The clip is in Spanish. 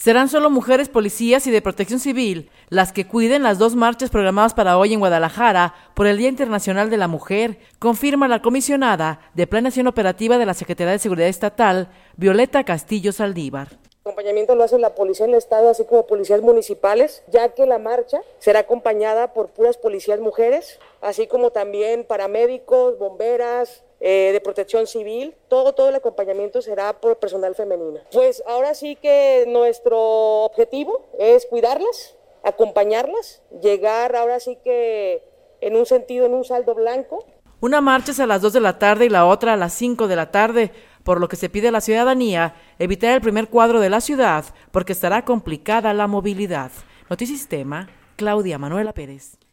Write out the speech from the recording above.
Serán solo mujeres policías y de protección civil las que cuiden las 2 marchas programadas para hoy en Guadalajara por el Día Internacional de la Mujer, confirma la comisionada de Planeación Operativa de la Secretaría de Seguridad Estatal, Violeta Castillo Saldívar. El acompañamiento lo hace la Policía del Estado, así como policías municipales, ya que la marcha será acompañada por puras policías mujeres, así como también paramédicos, bomberas, de protección civil, todo el acompañamiento será por personal femenino. Pues ahora sí que nuestro objetivo es cuidarlas, acompañarlas, llegar ahora sí que en un saldo blanco. Una marcha es a las 2 de la tarde y la otra a las 5 de la tarde, por lo que se pide a la ciudadanía evitar el primer cuadro de la ciudad porque estará complicada la movilidad. Notisistema, Claudia Manuela Pérez.